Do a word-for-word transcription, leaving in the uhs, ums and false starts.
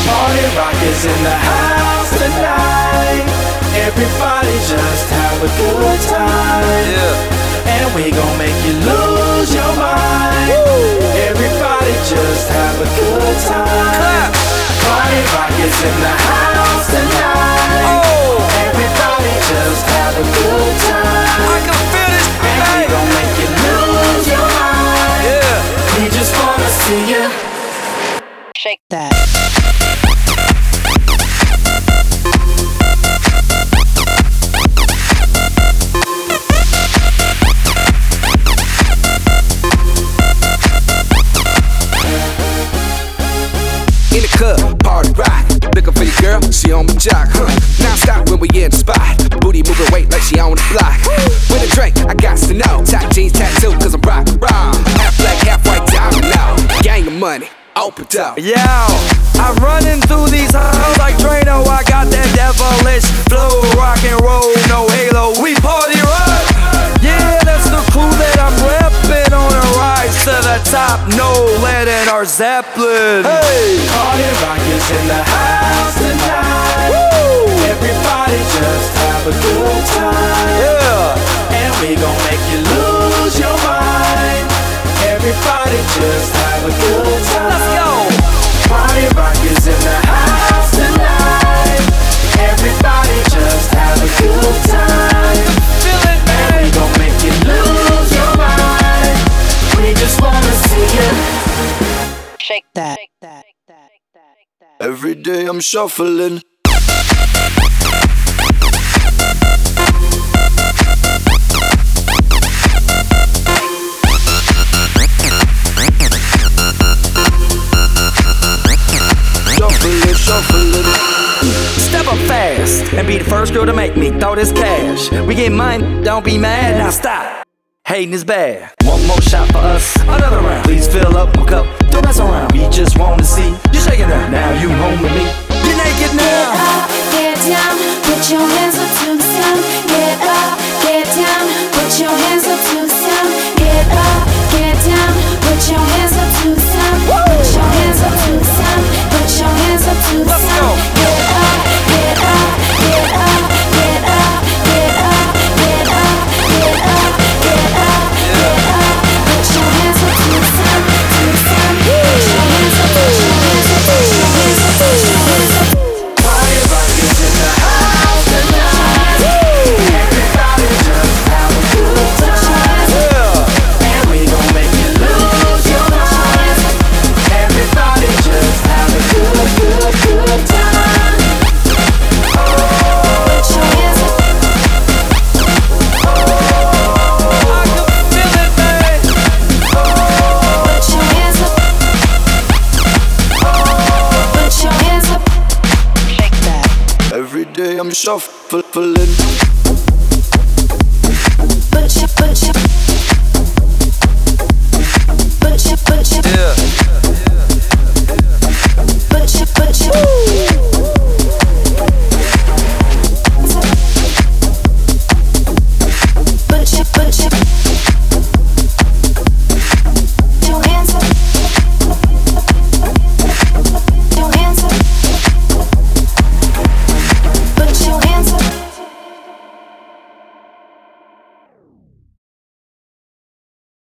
Party rock is in the house tonight. Everybody just have a good time. Yeah. And we gon' make you lose your mind. Woo. Everybody just have a good time. Clap. Party rock is in the house tonight. Oh. Everybody just have a good time. I can feel this. And we gon' make you lose your mind. Yeah. We just wanna see you shake that. In the club, party rock. Looking for your girl, she on my jock, huh? Non-stop when we in the spot. Booty moving weight like she on the block. With a drink, I got to know. Tight jeans, tattoo, cause I'm rock, rock. Half black, half white, diamond now. Gang of money, open up. Yo, I'm running through these halls like Drano. I got that devilish flow, rock and roll, no halo. We party rock. Yeah, that's the crew that I'm reppin' on a rise to the top. No lead in our Zeppelin. Hey, party rock is in the house tonight. Woo. Everybody just have a good time. Yeah, and we gon' make you lose your mind. Everybody just have a good time. Let's go. Party rock is in the house tonight. Everybody just have a good time. Feel it, man. And we gon' make you lose your mind. We just wanna see you shake that. Every day I'm shuffling. Shuffling, shuffling. Step up fast and be the first girl to make me throw this cash. We get mine, don't be mad, now stop. Hating is bad. One more shot for us, another round. Please fill up my cup, don't mess around. We just wanna see you shaking that. Now you home with me, you're naked now. Get up, get down, put your hands up to the sound. Get up, get down, put your hands up to the sound. Get up, get down, put your hands up to the sound. Put your hands up to the sound. Put your hands up to the sound. Get up, get up, get up, get up, get up, get up, get up, get up, get up. Put your hands up to the sound, to the sound. Put your hands up, put your hands up, put your hands up, put your hands up. Party rock is in the house tonight. Everybody just have a good time. Yeah. And we gon' make you lose your mind. Everybody just have a good, good, good time. Oh, put your hands up. I can feel it, man. Put your hands up. Put your hands up. Shake that. Every day I'm shuffling. Put your, put your, put your, put your, Yeah. put your, put your. Put your, put your.